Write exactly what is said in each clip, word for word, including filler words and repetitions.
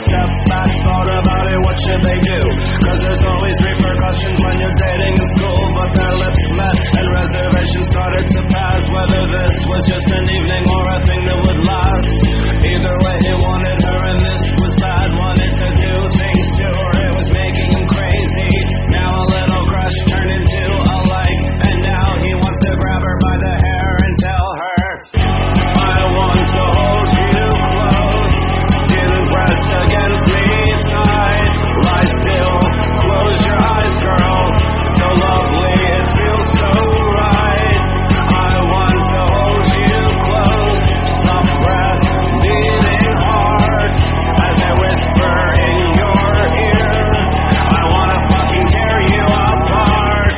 step back, thought about it, what should they do? Cause there's always repercussions when you're dating in school. But their lips met and reservations started to pass, whether this was just an evening or a thing that would last. Either way, he wanted her and this was bad. Wanted to do things to her, it was making him crazy. Now a little crush turned into a like, and now he wants to grab her by the hair and tell her, I want to hold you close, skin pressed against me tight, lie still, close your eyes, girl, so lovely, it feels so right. I want to hold you close, soft breath beating hard, as I whisper in your ear, I wanna fucking tear you apart.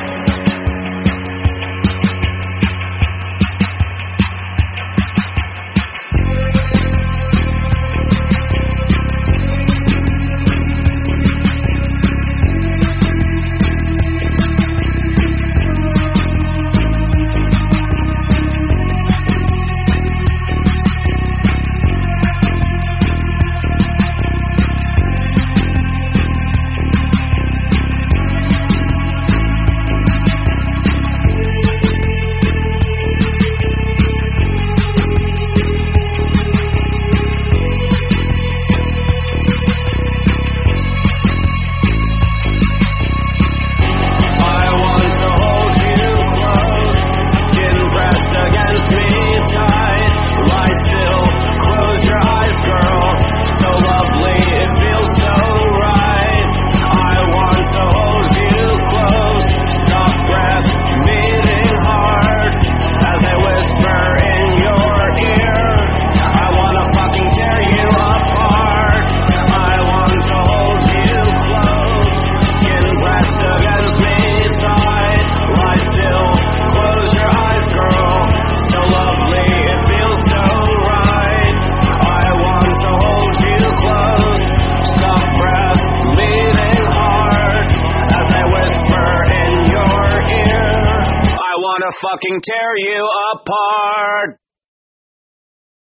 Fucking tear you apart.